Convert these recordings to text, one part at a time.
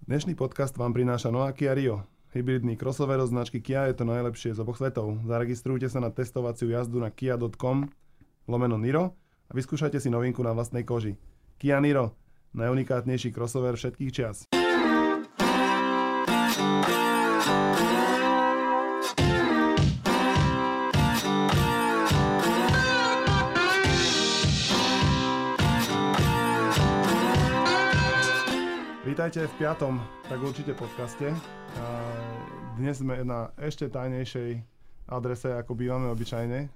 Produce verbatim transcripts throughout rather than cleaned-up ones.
Dnešný podcast vám prináša nová Kia Rio. Hybridný crossover od značky Kia je to najlepšie z oboch svetov. Zaregistrujte sa na testovaciu jazdu na kia bodka com lomeno Niro a vyskúšajte si novinku na vlastnej koži. Kia Niro, najunikátnejší crossover všetkých čias. Vítajte v piatom, tak určite podcaste. Dnes sme na ešte tajnejšej adrese, ako bývame obyčajne.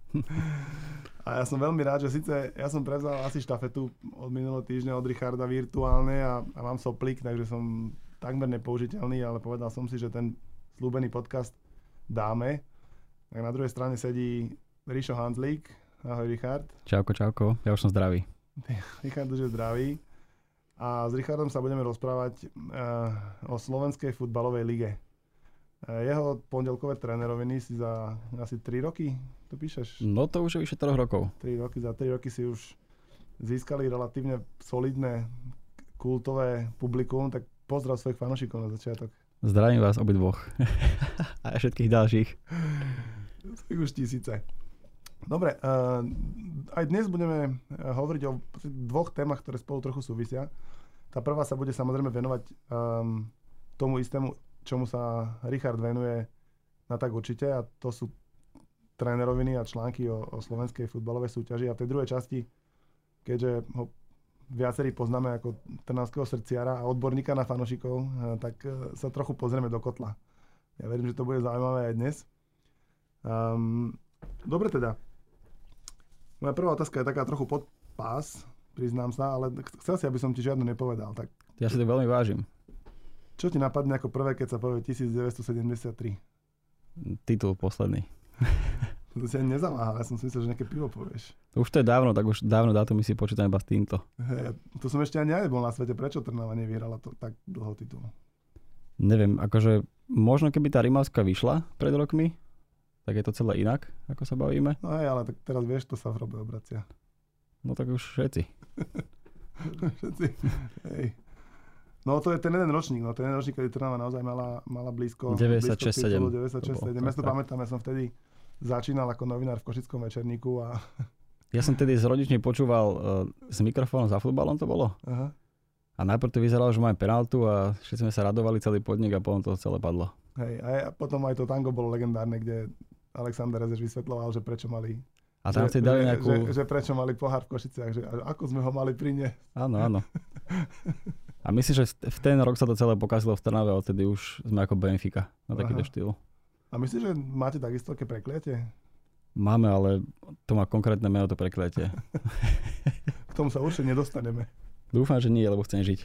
A ja som veľmi rád, že síce ja som prevzal asi štafetu od minulého týždňa od Richarda virtuálne a, a mám soplík, takže som takmer nepoužiteľný, ale povedal som si, že ten slúbený podcast dáme. Tak na druhej strane sedí Rišo Hanzlík. Ahoj, Richard. Čauko, čauko. Ja už som zdravý. Richard už je zdravý. A s Richardom sa budeme rozprávať uh, o slovenskej futbalovej lige. Uh, jeho pondelkové tréneroviny si za asi tri roky, to píšeš? No to už je vyše troch rokov. tri roky, za tri roky si už získali relatívne solidné, kultové publikum, tak pozdrav svojich fanúšikov na začiatok. Zdravím vás obidvoch. A všetkých ďalších. Už tisíce. Dobre, uh, aj dnes budeme hovoriť o dvoch témach, ktoré spolu trochu súvisia. Tá prvá sa bude samozrejme venovať um, tomu istému, čomu sa Richard venuje na tak určite, a to sú tréneroviny a články o, o slovenskej futbalovej súťaži. A v tej druhej časti, keďže ho viacerí poznáme ako trnavského srdciara a odborníka na fanúšikov, uh, tak uh, sa trochu pozrieme do kotla. Ja verím, že to bude zaujímavé aj dnes. Um, dobre teda. Moja prvá otázka je taká trochu pod pás, priznám sa, ale chcel si, aby som ti žiadnu nepovedal. Tak... Ja si to veľmi vážim. Čo ti napadne ako prvé, keď sa povie devätnásťsedemdesiattri? Titul posledný. To si ani nezamáhal, ja som si myslel, že nejaké pivo povieš. Už to je dávno, tak už dávno dátumy si počítam iba s týmto. Hey, to som ešte ani ja nebol na svete, prečo Trnava nevyhrala to tak dlho titul? Neviem, akože možno keby tá Rimavská vyšla pred rokmi, tak je to celé inak, ako sa bavíme. No aj, ale tak teraz vieš, to sa v hrobe obracia. No tak už všetci. všetci. Hej. No to je ten jeden ročník, no ten jeden ročník, kedy Trnava naozaj mala, mala blízko. deväťdesiatšesť sedem. deväťdesiatšesť sedem. Ja si to pamätám, ja som vtedy začínal ako novinár v Košickom večerníku a... Ja som tedy z rodične počúval uh, s mikrofónom za futbalom, to bolo. Aha. A najprv to vyzeralo, že máme penáltu a všetci sme sa radovali celý podnik a potom to celé padlo. Hej, a potom aj to tango bolo legendárne, kde Alexander Rezeš vysvetľoval, že prečo mali... A tam si dali nejakú... Že, že prečo mali pohár v Košiciach, že ako sme ho mali priniesť. Áno, áno. A myslím, že v ten rok sa to celé pokazilo v Trnave, a odtedy už sme ako Benfica na takýto štýl. A myslíš, že máte takisto také prekliatie? Máme, ale to má konkrétne meno, to prekliatie. K tomu sa určite nedostaneme. Dúfam, že nie, lebo chcem žiť.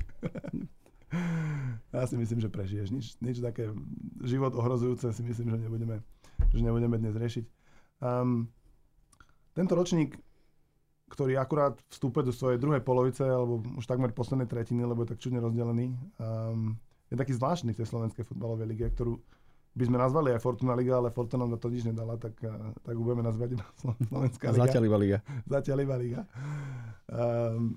Ja si myslím, že prežiješ. Nič, nič také život ohrozujúce si myslím, že nebudeme, že nebudeme dnes riešiť. Um, tento ročník, ktorý akurát vstúpe do svojej druhej polovice, alebo už takmer poslednej tretiny, lebo je tak čudne rozdelený, um, je taký zvláštny v tej slovenskej futbalovej lige, ktorú by sme nazvali aj Fortuna Liga, ale Fortuna nám to nič nedala, tak, tak ju budeme nazvať iba Slovenská liga. Zatiaľ iba liga. Zatiaľ iba liga. Um,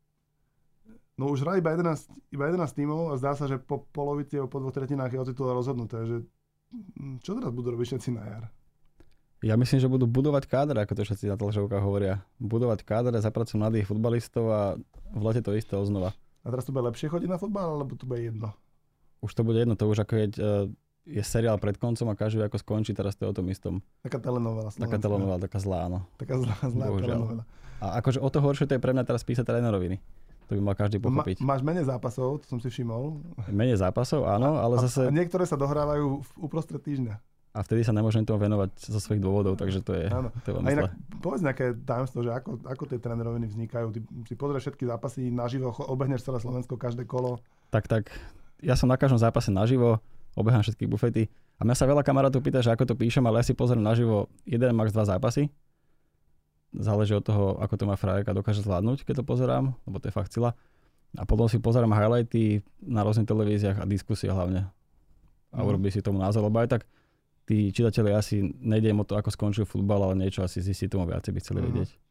No už hrá iba jedenásť, iba jedenásť tímov a zdá sa, že po polovici alebo po dvoch tretinách je o titul rozhodnuté. Že čo teraz budú robiť všetci na jar? Ja myslím, že budú budovať káder, ako to všetci na tlačovkách hovoria. Budovať káder, zapracujú mladých futbalistov a v lete to isté oznova. A teraz to bude lepšie chodiť na futbal, alebo to bude jedno? Už to bude jedno, to už ako je, je seriál pred koncom a každý ako skončí, teraz to je o tom istom. Taká telenovela. Taká telenovela, taká zlá, áno. Taká zlá, zlá telenovela. A akože o to horšie to je pre mňa teraz písať tréneroviny. To by mal každý pochopiť. Ma, máš menej zápasov, to som si všimol. Menej zápasov, áno, ale a, zase... A niektoré sa dohrávajú v uprostred týždňa. A vtedy sa nemôžem tomu venovať zo svojich dôvodov, takže to je, to je veľmi zlé. A inak povedz nejaké tajomstvo, že ako, ako tie tréneroviny vznikajú. Ty si pozrieš všetky zápasy naživo, obehneš celé Slovensko, každé kolo. Tak, tak. Ja som na každom zápase naživo, obehám všetky bufety. A mňa sa veľa kamarátov pýta, že ako to píšem, ale ja si pozriem naživo jeden, max dva zápasy. Záleží od toho, ako to má frajerka dokáže zvládnuť, keď to pozerám, lebo to je fakt sila. A potom si pozerám highlighty na rôznych televíziách a diskusie hlavne. A mm. urobí si tomu názor, lebo aj tak tí čitatelia asi nejde im o to, ako skončil futbal, ale niečo asi zistiť tomu viacej by chceli mm. vedieť.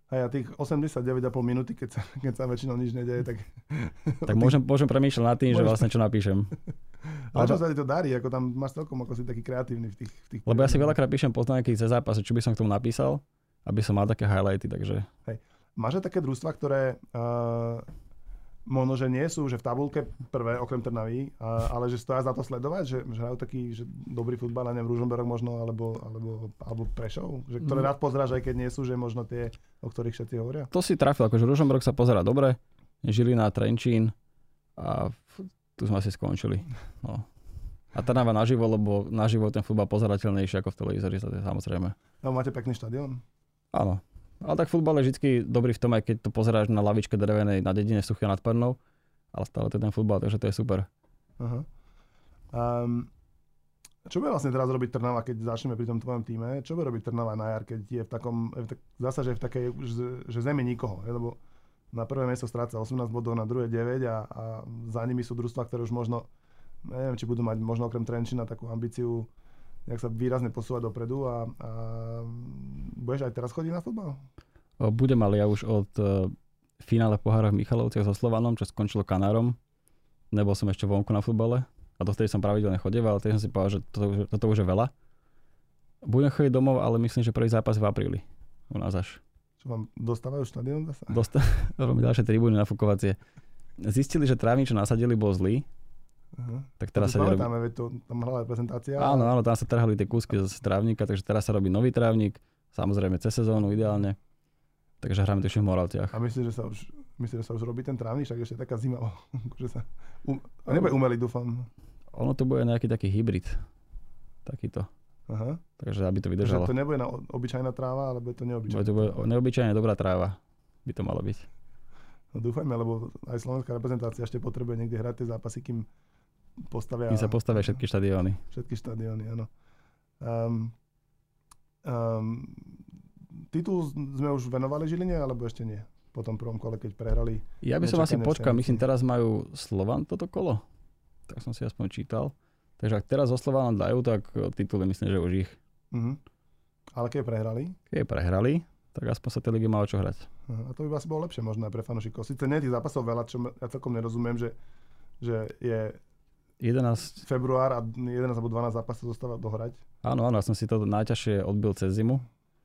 A ja tých osemdesiatdeväť a pol minúty, keď sa, keď sa väčšinou nič nedeje, tak... Tak môžem, môžem premýšľať nad tým, môžeš... že vlastne čo napíšem. Ale čo sa ti to darí, ako tam máš celkom ako si taký kreatívny v tých... V tých Lebo ja si veľakrát píšem poznámky ze zápasu, čo by som k tomu napísal, aby som mal také highlighty, takže... Hej. Máš aj také družstva, ktoré uh, možno, že nie sú, že v tabulke prvé, okrem Trnavy, uh, ale že stoja za to sledovať, že, že hrajú taký že dobrý futbal, neviem, Ružomberok možno, alebo, alebo, alebo Prešov, že, ktoré mm. rád pozráš, aj keď nie sú, že možno tie, o ktorých všetci hovoria? To si trafil, akože Ružomberok sa pozerá dobre, Žilina, Trenčín a tu sme asi skončili. No. A Trnava naživo, lebo naživo ten futbal pozerateľnejší ako v televízori, samozrejme. No, máte pekný štadión? Áno. Ale tak futbal je vždy dobrý v tom, aj keď to pozeráš na lavičke drevenej na dedine suché nad Pernou, ale stále to je ten futbal, takže to je super. Uh-huh. Um, čo bude vlastne teraz robiť Trnava, keď začneme pri tom tvojom týme? Čo bude robiť Trnava na jar, keď je v takom, zasa, že je v takej, že, že zemi nikoho, je? Lebo na prvé miesto stráca osemnásť bodov, na druhé deväť a, a za nimi sú družstvá, ktoré už možno, neviem, či budú mať možno okrem Trenčína takú ambíciu nejak sa výrazne posúvať dopredu a, a budeš aj teraz chodiť na futbal? Budem, ale ja už od uh, finále pohára v Michalovciach so Slovanom, čo skončilo Kanárom. Nebol som ešte vonku na futbale a dovtedy som pravidelne chodieval, ale teď som si povedal, že toto, toto už je veľa. Budem chodiť domov, ale myslím, že prvý zápas v apríli u nás až. Čo vám dostávajú štadión zase? Dostávajú ďalšie tribúny nafukovacie. Zistili, že trávnik, čo nasadili, bol zlý. Uh-huh. Tak teraz to sa robí... veď to, tam hrala prezentácia. Áno, áno, tam sa trhali tie kúsky z trávnika, takže teraz sa robí nový trávnik, samozrejme cez sezónu ideálne. Takže hráme tuším v Moravciach. A myslíš, že sa už, myslíš, že sa už robí ten trávnik, však ešte taká zima. že sa, um, a nebude umelý, dúfam. Ono to bude nejaký taký hybrid. Takýto. Aha. Takže aby to vydržalo. Takže to nebude na obyčajná tráva, ale bude to neobyčajná. To bude neobyčajne dobrá tráva. By to malo byť. No dúfajme, lebo aj slovenská reprezentácia ešte potrebuje niekde hrať tie zápasy, kým postavia... Kým sa postavia všetky štadióny. Všetky štadióny, áno. Um, um, titul sme už venovali Žiline, alebo ešte nie? Po tom prvom kole, keď prehrali... Ja by som asi počkal, myslím, teraz majú Slovan toto kolo. Tak som si aspoň čítal. Takže ak teraz zo Slovanom dajú, tak tituly myslím, že už ich. Uh-huh. Ale keď prehrali? Keď prehrali, tak aspoň sa tie ligy malo čo hrať. Uh-huh. A to by asi bolo lepšie možno aj pre fanúšikov. Sice nie tých zápasov veľa, čo ja celkom nerozumiem, že, že je jedenásť február a jedenásť alebo dvanásť zápasov zostáva dohrať. Áno, áno, ja som si to najťažšie odbil cez zimu.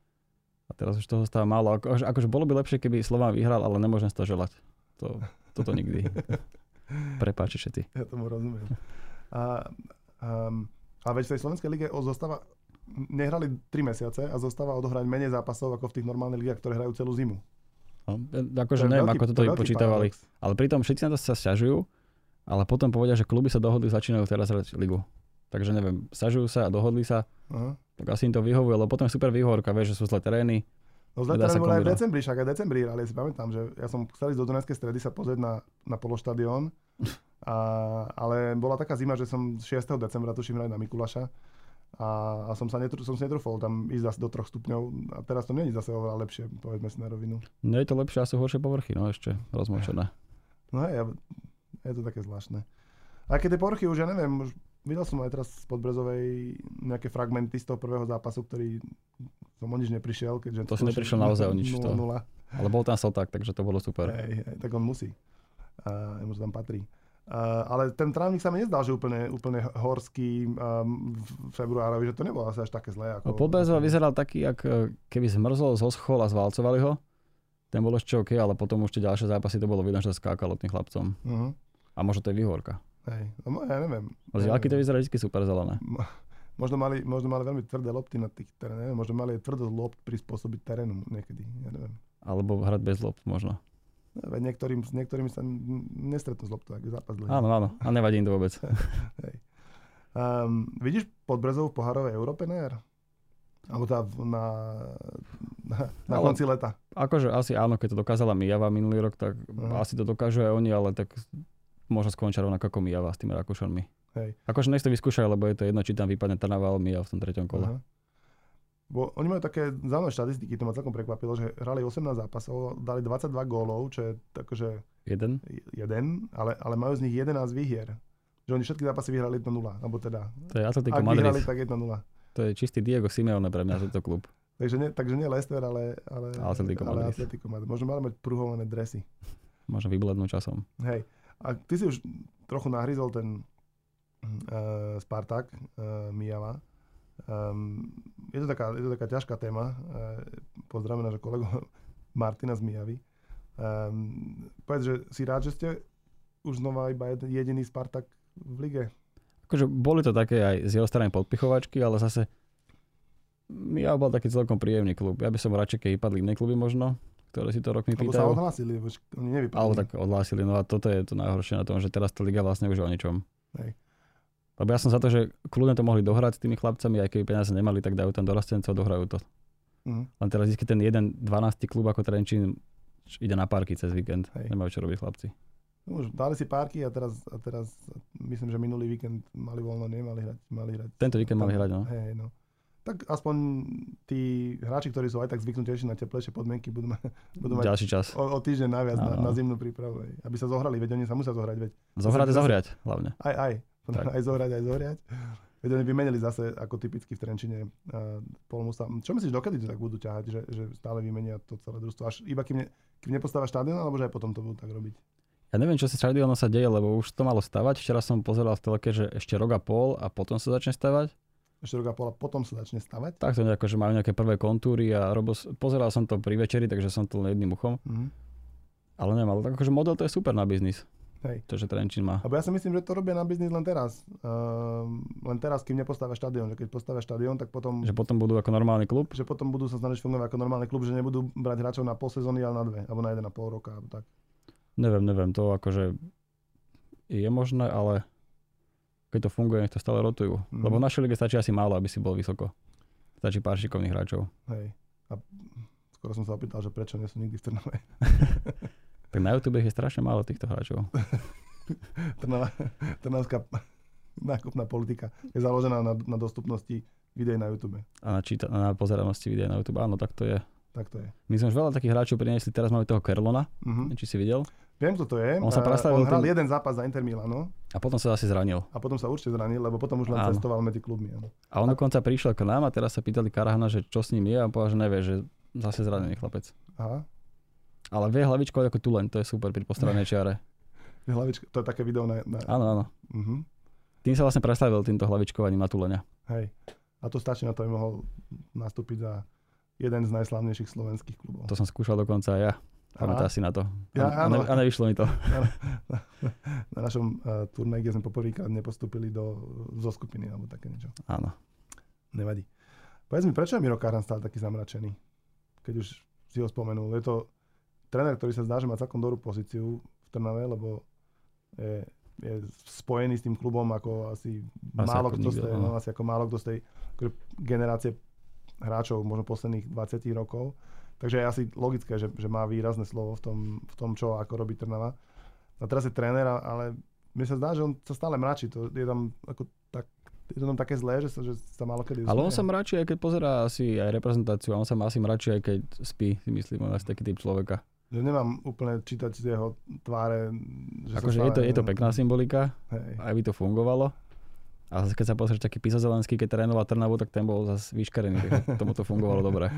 A teraz už toho stáva málo. Ako, akože bolo by lepšie, keby Slovan vyhral, ale nemôžem si to želať. To, toto nikdy. Prepáči všetci. Ja tomu rozumiem. A, um, a veď v tej slovenskej lige zostáva, nehrali tri mesiace a zostáva odohrať menej zápasov ako v tých normálnych ligách, ktoré hrajú celú zimu. No, akože neviem, veľký, ako toto vypočítavali. Ale pritom všetci na to sa sťažujú, ale potom povedia, že kluby sa dohodli, začínajú teraz hrať ligu. Takže neviem, sťažujú sa a dohodli sa, uh-huh. tak asi im to vyhovuje, lebo potom je super výhovorka, vieš, že sú zlé terény. No zlé terény boli aj v decembri, však aj v decembri hrali, ja si pamätám, že ja som chcel ísť do Dunajskej Stredy sa pozrieť na, na pološtadión, a, ale bola taká zima, že som šiesteho decembra tuším hrať na Mikuláša a, a som, sa netru, som si netrúfol tam ísť zase do troch stupňov a teraz to nie je zase oveľa lepšie, povedzme si na rovinu. No je to lepšie, asi horšie povrchy, no ešte rozmočené. No hej, je to také zvláštne. A keď tie povrchy už, ja neviem, už videl som aj teraz z Podbrezovej nejaké fragmenty z toho prvého zápasu, ktorý som o nič neprišiel. Keďže to si neprišiel naozaj o nič. nula nula. Ale bol tam Soták, takže to bolo super. Hej, hej, tak on musí. Uh, mu tam patrí. Uh, ale ten trávnik sa mi nezdal, že úplne, úplne horský um, v februárovi, že to nebolo asi až také zlé. Ako... Podbrezova vyzeral taký, ako keby zmrzol, zoschol a zvalcovali ho. Ten bol ešte OK, ale potom už tie ďalšie zápasy to bolo vidno, že skákalo tým chlapcom. Uh-huh. A možno to je výhorka. Hej, no ja neviem. Z diaľky to vyzerá vždy super zelené. Možno mali, možno mali veľmi tvrdé lopty na tých terénoch, neviem, možno mali tvrdosť lopt prispôsobiť terénu niekedy, ja neviem. Alebo hrať bez lopt možno. Veď niektorým, s niektorými sa nestretnú z loptu, ak je zápas dlhý. Áno, áno, a nevadí im to vôbec. Hej. Um, vidíš Podbrezov v pohárovej Európe na jar? Alebo tá na, na, na ale, konci leta? Akože asi áno, keď to dokázala Mijava minulý rok, tak uh-huh. asi to dokážu aj oni, ale tak možno skončia rovnako ako Mijava s tými Rakúšanmi. Hej. Akože nech to vyskúšajú, lebo je to jedno, či tam vypadne Trnava alebo Mijava v tom treťom kole. Uh-huh. Bo oni majú také zaujímavé štatistiky, to ma celkom prekvapilo, že hrali osemnásť zápasov, dali dvadsaťdva gólov, čo je takže... Jeden? Jeden, ale, ale majú z nich jedenásť výhier. Že oni všetky zápasy vyhrali jedna nula, alebo teda... To je Atletico Madrid. Ak vyhrali, tak jedna nula. To je čistý Diego Simeone pre mňa, tento klub. takže, nie, takže nie Leicester, ale, ale, Atletico ale Madrid. Atletico Madrid. Možno mali mať pruhované dresy. Možno vyblednú časom. Hej. A ty si už trochu nahryzol ten uh, Spartak uh, Mijava. Um, je, to taká, je to taká ťažká téma. Uh, pozdravím nášho kolegu Martina z Mijavy. Um, povedz, že si rád, že ste už znova iba jediný Spartak v lige? Akože boli to také aj z jeho strany podpichovačky, ale zase ja bol taký celkom príjemný klub. Ja by som radšej, keď vypadli iné kluby možno, ktoré si to rok mi pýtajú. Alebo sa odhlásili, oni nevypadli. Alebo tak odhlásili, no a toto je to najhoršie na tom, že teraz tá liga vlastne už je o ničom. Hej. Lebo ja som za to, že kľudne to mohli dohrať s tými chlapcami, aj keby peniaze nemali, tak dajú tam dorastencov, dohrajú to. Uh-huh. Len teraz vždy ten jeden dvanásty klub ako Trenčín ide na párky cez víkend. Hej. Nemajú čo robiť chlapci. No, už dali si párky a teraz, a teraz myslím, že minulý víkend mali voľno, nemali hrať. Mali hrať. Tento víkend mali hrať, no. Hej, no. Tak aspoň tí hráči, ktorí sú aj tak zvyknutejší na teplejšie podmienky, budú, ma, budú mať ďalší čas. O, o týždeň naviac na, na zimnú prípravu. Hej. Aby sa zohrali, veď oni sa musia zohrať. Veď. Zohrať a zohriať hlavne. Aj, aj. Tak. Aj zohrať, aj zohriať. Veď oni vymenili zase ako typicky v Trenčine uh, Polmusa. Čo myslíš, dokedy to tak budú ťahať, že, že stále vymenia to celé družstvo? Až iba kým, ne, kým nepostáva štadión, alebo že aj potom to budú tak robiť? Ja neviem, čo sa štadiónom sa deje, lebo už to malo stavať. Včera som pozeral v telke, že ešte rok a pol a potom sa začne stavať. Ešte rok a pol a potom sa začne stavať? Tak to nejako, že majú nejaké prvé kontúry a robo, pozeral som to pri večeri, takže som to len jedným uchom. Mm-hmm. Ale neviem, ale tak akože model to je super na biznis. Hej. To, že Trenčín má. Lebo ja si myslím, že to robia na biznis len teraz. Uh, len teraz, kým nepostavia štadión. Že keď postavia štadión, tak potom... Že potom budú ako normálny klub? Že potom budú sa snažiť fungovať ako normálny klub, že nebudú brať hráčov na pol sezóny, ale na dve. Alebo na jeden a pol roka. Alebo tak. Neviem, neviem. To akože je možné, ale keď to funguje, nech to stále rotujú. Mm. Lebo v našej lige stačí asi málo, aby si bol vysoko. Stačí pár šikovných hráčov. Hej. A skoro som sa opýtal, že prečo nie sú nikdy v Trnave. Tak na YouTube je strašne málo týchto hráčov. Trnava, Trnavská nákupná politika je založená na, na dostupnosti videí na YouTube. A na, číta, na pozeranosti videí na YouTube. Áno, tak to je. Tak to je. My sme už veľa takých hráčov priniesli. Teraz máme toho Kerlona. Uh-huh. Či si videl? Viem, kto to je. On sa On hral tým... jeden zápas za Inter Milano. A potom sa asi zranil. A potom sa určite zranil, lebo potom už len áno. cestoval medzi klubmi. Áno. A on dokonca prišiel k nám a teraz sa pýtali Karahana, že čo s ním je a povedal, že nevie, že zase zranený chlapec. Aha. Ale vie hlavičkovať ako Tulen, to je super pri postranej čiare. Hlavičko, to je také video na... na... Áno, áno. Uh-huh. Tým sa vlastne preslavil týmto hlavičkovaním na Tulenia. Hej. A to stačí na to, aby mohol nastúpiť za jeden z najslavnejších slovenských klubov. To som skúšal dokonca aj ja. Pamätáš si na to. Ja, a, a, ne, a nevyšlo mi to. Na, na, na našom uh, turnaji, kde sme poprvýkrát nepostúpili do zo skupiny alebo také niečo. Áno. Nevadí. Povedz mi, prečo je Miro Karan stále taký zamračený? Keď už si ho spomenul. Je to tréner, ktorý sa zdá, že má celkom dobrú pozíciu v Trnave, lebo je, je spojený s tým klubom ako asi, asi málo kto z tej, no, asi ako málo kto z tej generácie hráčov možno posledných dvadsať rokov. Takže je asi logické, že, že má výrazné slovo v tom, v tom, čo ako robí Trnava. A teraz je tréner, ale mne sa zdá, že on sa stále mračí. To je tam ako tak, je to tam také zlé, že sa, že sa málo kedy... Ale on sa mračí, aj keď pozerá asi aj reprezentáciu, a on sa má asi mračí, aj keď spí, si myslím, on je taký typ človeka. Že nemám úplne čítať z jeho tváre. Akože je to, je to pekná symbolika, hej. Aj by to fungovalo. A keď sa pozrieš taký Písa Zelenský, keď trénoval Trnavu, tak ten bol zase vyškarený, tak tomu to fungovalo dobre.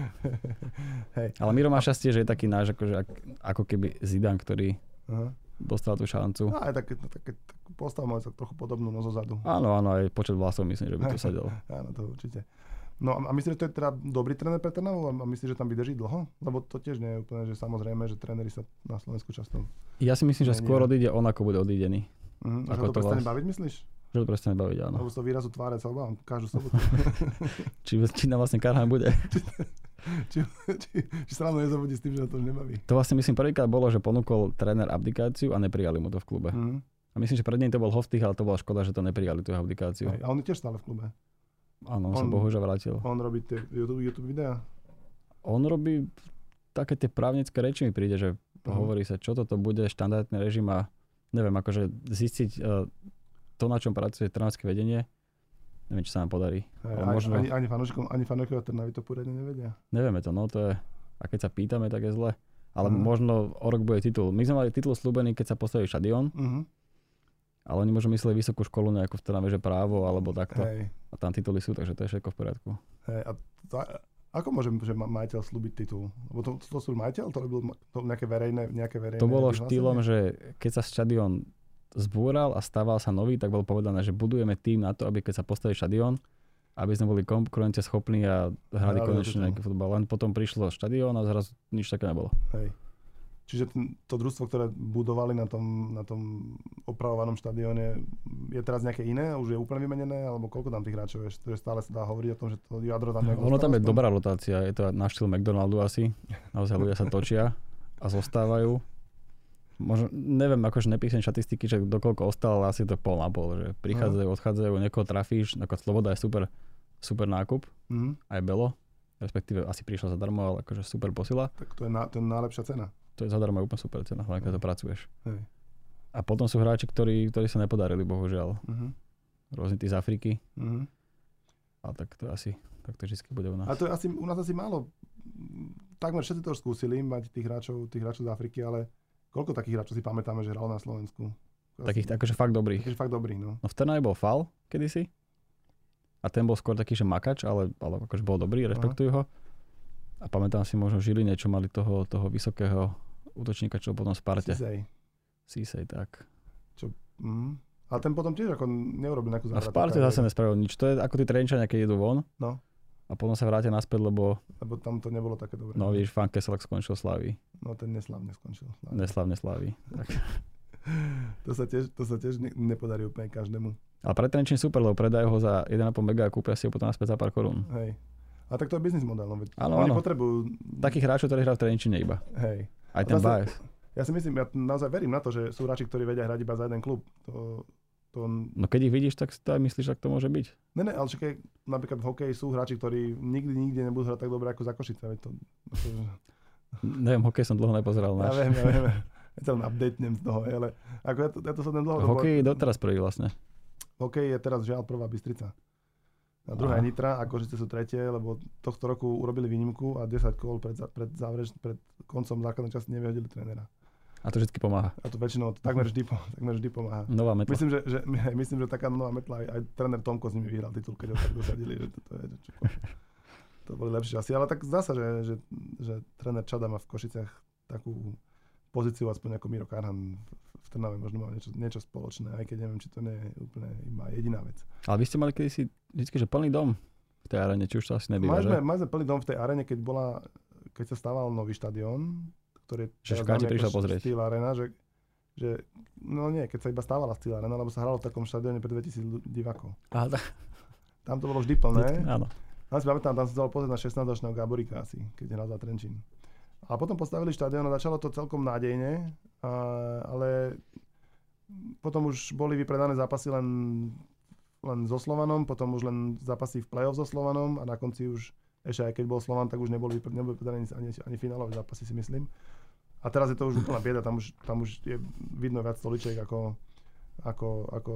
Hej. Ale Miro má šťastie, že je taký náš, akože, ako keby Zidane, ktorý uh-huh. dostal tú šancu. No, aj také, také, také postav má trochu podobnú no zozadu. Áno, áno, aj počet vlasov myslím, že by to sadel. Áno, to určite. No a myslíš, že to je teda dobrý tréner pre Trnavu? A myslíš, že tam vydrží dlho? Lebo to tiež nie je úplne, že samozrejme, že tréneri sa na Slovensku často... Ja si myslím, že skôr odíde on, ako bude odídený. Uh-huh. A to, to prestane baviť, myslíš? Že to prestane baviť, áno. Lebo z toho výrazu tváre sa obávam každú sobotu. či, či na vlastne Karhan bude. či, či, či sa ráno nezabudí s tým, že to už nebaví. To vlastne myslím prvýkrát bolo, že ponúkol tréner abdikáciu a neprijali mu to v klube. Uh-huh. A myslím, že pred ním to bol Hoftych, ale to bola škoda, že to neprijali tú abdikáciu. Hej, a on je tiež stále v klube. Áno, on, on sa bohužiaľ vrátil. On robí tie YouTube, YouTube videá? On robí také tie právnické reči, mi príde, že uh-huh. hovorí sa, čo toto bude, štandardný režim a neviem, akože zistiť uh, to, na čom pracuje trnavské vedenie. Neviem, či sa nám podarí. Aj, možno... Ani, ani fanúšikom, ani fanúšikom Trnavy to poriadne nevedia. Nevieme to, no to je, a keď sa pýtame, tak je zle. Ale uh-huh. možno o rok bude titul. My sme mali titul slúbený, keď sa postaví štadión. Uh-huh. Ale oni možno mysleli vysokú školu nejakú v Trnave, že právo alebo takto. Hej. A tam tituly sú, takže to je všetko v poriadku. Hej, a, to, Ako môže že majiteľ slúbiť titul? Lebo to, to, to sú majiteľ? To bolo to nejaké verejné, nejaké verejné To bolo vyhlásenie? štýlom, že keď sa štadión zbúral a stával sa nový, tak bolo povedané, že budujeme tým na to, aby keď sa postaví štadión, aby sme boli konkurenceschopní a hrali Hrali konečne titul. nejaký futbal. Len potom prišlo štadión a zrazu nič také nebolo. Hej. Čiže ten, to družstvo, ktoré budovali na tom, na tom opravovanom štadióne, je teraz nejaké iné? Už je úplne vymenené? Alebo koľko tam tých hráčov je? Že stále sa dá hovoriť o tom, že to jadro tam nejak Ono tam je zostáva? dobrá rotácia, je to na štýl McDonaldu asi. Naozaj ľudia sa točia a zostávajú. Možno, neviem, akože nepíšem štatistiky, že dokoľko ostal, ale asi to pol na pol, že prichádzajú, odchádzajú, niekoho trafíš, ako Sloboda je super, super nákup, Mhm. aj Belo, respektíve asi prišla zadarmo, ale akože super posila. Tak to je, na, to je najlepšia cena. To je zadarmo úplne super cena, hlavne keď to pracuješ. Hej. A potom sú hráči, ktorí, ktorí sa nepodarili, bohužiaľ. Mhm. Rôzni tí z Afriky, Mhm. a tak to asi, tak to vždy bude u nás. A to je asi, u nás asi málo. Takmer všetci to už skúsili, mať tých hráčov, tých hráčov z Afriky, ale koľko takých hráčov si pamätáme, že hral na Slovensku? Takých akože fakt dobrých. Takých fakt dobrý, no. No v Trnave bol Fal kedysi. A ten bol skôr taký, že makač, ale, ale akože bol dobrý, rešpektujú ho. A pamätám si možno v Žiline, čo mali toho, toho vysokého útočníka, čo bol potom v Sparte. Sisej. Sisej, tak. Mhm. Ale ten potom tiež ako neurobil nejakú A v závratnú Sparte kariéru. zase nespravil nič. To je ako tí Trenčania, keď idú von. No. A potom sa vrátia naspäť, lebo Lebo tam to nebolo také dobré. no vidíš, Fan Keselak skončil Slávy. No ten neslavne skončil. Neslavne Slávy. Tak. To sa tiež, to sa tiež ne- nepodarí úplne každému. Ale pre Trenčín super, lebo predajú ho za jeden a pol mega a kúpia si ho potom naspäť za pár korún. Hej. A tak to je biznis model. No, veď Áno, oni áno. potrebujú... Takých hráčov, ktorí hrajú v Trenčine iba. Hej. Aj A ten zase- Baez. Ja si myslím, ja naozaj verím na to, že sú hráči, ktorí vedia hrať iba za jeden klub. To, to... No keď ich vidíš, tak si to aj myslíš, ak to môže byť. Ne, ne, ale čakaj, napríklad v hokeji sú hráči, ktorí nikdy, nikde nebudú hrať tak dobre ako za Košice. Veď to, to, Neviem, hokej som dlho nepozeral. ja Náš. viem, ja viem. Ja sa len updatenem z toho, ale ako ja to, ja to som ten dlho... Hokej je doteraz prvý vlastne. Hokej je teraz žiaľ prvá Bystrica. A druhá je Nitra a Košice sú tretie, lebo tohto roku urobili výnimku a desať kôl pred, za- pred, závereč, pred koncom základnej časti nevyhodili trénera. A to vždy pomáha. A to väčšinou to takmer vždy, po- takmer vždy pomáha. Nová metla. Myslím, že, že, myslím, že taká nová metla, aj, aj tréner Tomko s nimi vyhral titul, keď ho tak dosadili. Že to, to, je, že čo, to boli lepšie časy. Ale tak zdá sa, že, že, že tréner Čada má v Košiciach takú pozíciu, aspoň ako Miro Karhan v Trnave možno má niečo, niečo spoločné, aj keď neviem, či to nie je úplne iba jediná vec. Ale vy ste mali kedysi vždycky, že plný dom v tej aréne, či už to asi nebýva, Mali že? sme, mali sme plný dom v tej arene, keď bola, keď sa stával nový štadión, ktorý Že teraz každý známy prišiel ako pozrieť. Steel Arena, že, že, no nie, keď sa iba stávala Steel Arena, lebo sa hralo v takom štadióne pre dvetisíc ľu- divákov. Á, tak, Tam to bolo vždy plné. áno. Tam si pamätám, tam sa dalo pozrieť na šestnásťročného Gaborika asi, keď hral za Trenčín. A potom postavili štadión a začalo to celkom nádejne, a, ale potom už boli vypredané zápasy len, len so Slovanom, potom už len zápasy v play-off so Slovanom a na konci už, ešte aj keď bol Slovan, tak už neboli, neboli vypredané ani, ani finálové zápasy, si myslím. A teraz je to už úplná bieda, tam už, tam už je vidno viac stoličiek ako, ako, ako